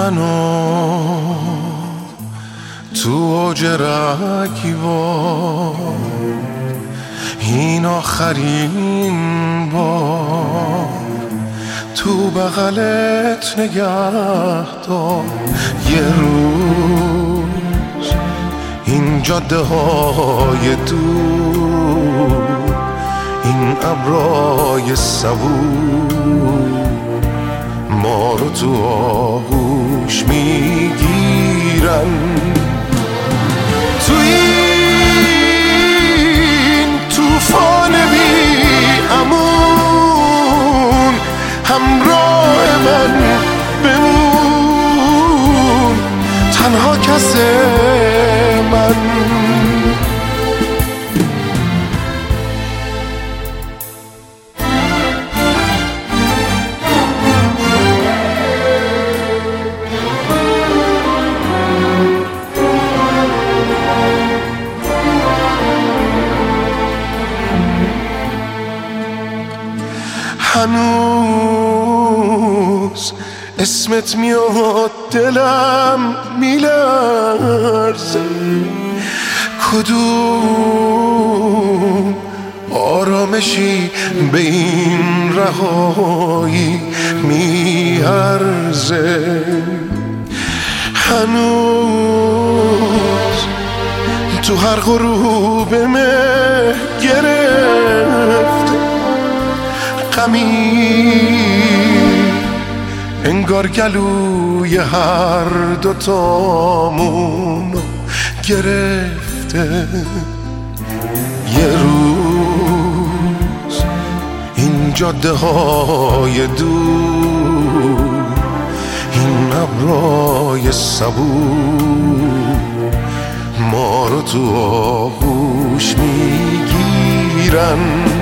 منو تو اوج رگبار، این آخرین بار تو بغلت نگه دار. یه روز این جاده های دور، این ابرای صبور ما رو تو آغوش میگیرن. تو این توفان بی امون همراه من بمون، تنها کس من. هنوز اسمت میاد دلم میلرزه، کدوم آرامشی به این رهایی میارزه. هنوز تو هر غروب مه گرفت غمی، انگار گلوی هر دوتامونو گرفته. یه روز این جاده های دور، این ابرای صبور ما رو تو آغوش میگیرن.